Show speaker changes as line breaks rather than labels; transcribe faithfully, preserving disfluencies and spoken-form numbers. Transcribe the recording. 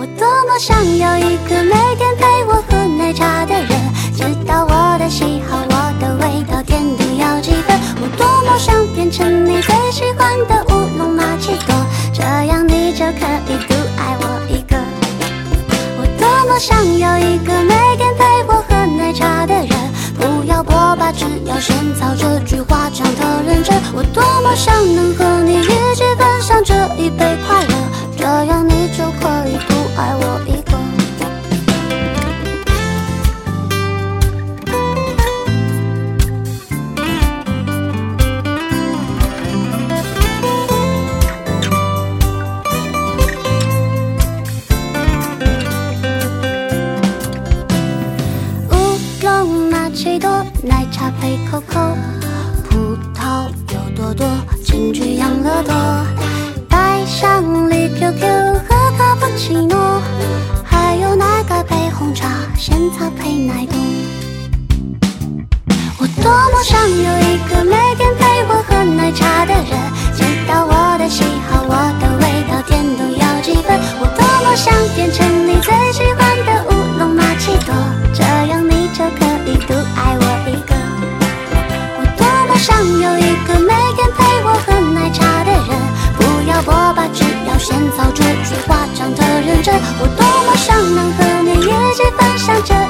我多么想有一个每天陪我喝奶茶的人，知道我的喜好，我的味道，甜度要几分。我多么想变成你最喜欢的乌龙玛奇朵，这样你就可以独爱我一个。我多么想有一个每天陪我喝奶茶的人，不要波霸，只要仙草，这句话讲得认真。我多么想能和你一起分享这一杯快乐，这样你就可以独爱我一个。乌龙玛奇朵，奶茶配可可，葡萄有多多，请去养乐多。带上绿 Q Q 和卡布奇诺，还有奶盖配红茶，仙草配奶冻。我多么想有一个每天陪我喝奶茶的人，知道我的喜好，我的味道，甜度要几分。我多么想变成你最喜欢的乌龙玛奇朵，这样你就可以独爱我一个。我多么想有一个每天陪我喝奶茶的人，不要波霸，只要仙草，这句话讲得认真。我多么想能和你一起分享这